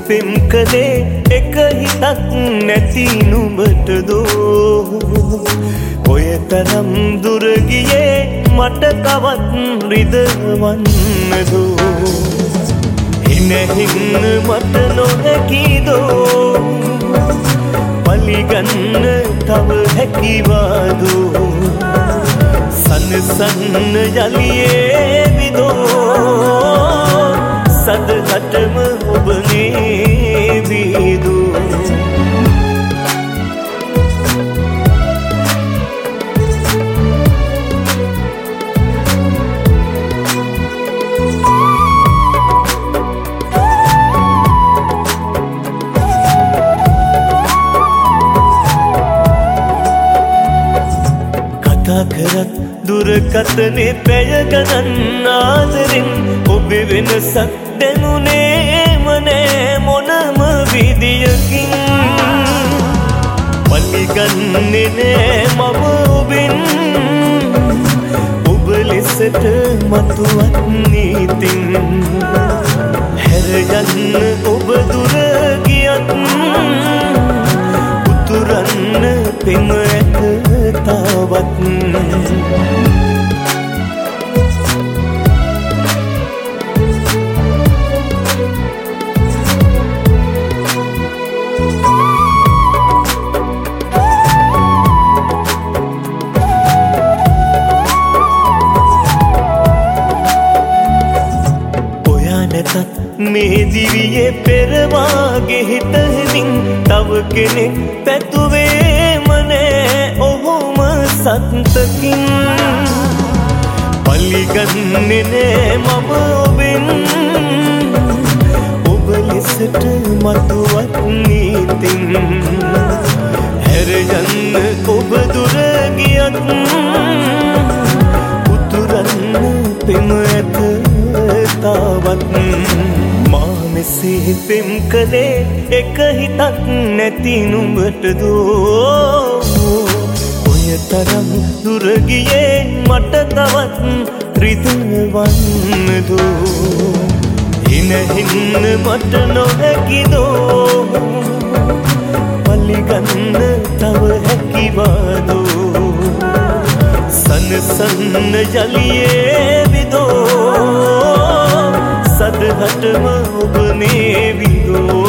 පෙම් කළේ එක හිතක් නැති නුඹට දෝ ඔය තරම් දුර ගියේ මට තවත් රිදවන්න දෝ ඉනෙහින්න මට නොහැකි දෝ පලිගන්න තව හැකිවාදෝ සනසන්න යලියේ විදෝ සදහටම ඔබනේ විදෝ කරත් දුරකතනේ පැය ගණන් ආදරෙන් ඔබේ වෙනසක් දැනුනේම නෑ මොනම විදියකින් පලිගන්නේ නෑ මම ඔබෙන් ඔබ ලෙසට මතුවත් නීතින් හැර යන්න ඔබ දුර ගියත් උතුරන්න පෙම ඇත තවත් මේ දිවියේ පෙරවාගේ හිතෙමින් තව කෙනෙක් පැතුවේම නෑ ඔහොම සත්තකින් පලිගන්නේ නෑ මම ඔබෙන් ඔබ ලෙසට මතුවත් නීතින් හැර යන්න ඔබ දුර ගියත් උතුරන්න පෙම ඇත තවත් මෙසේ පෙම් කළේ එක හිතක් නැති නුඹට දෝ ඔය තරම් දුර ගියේ මට තවත් රිදවන්න දෝ ඉනෙහින්න මට නොහැකි දෝ පලිගන්න තව හැකිවාදෝ සනසන්න යලියේ විදෝ සදහටම ඔබනේ විදෝ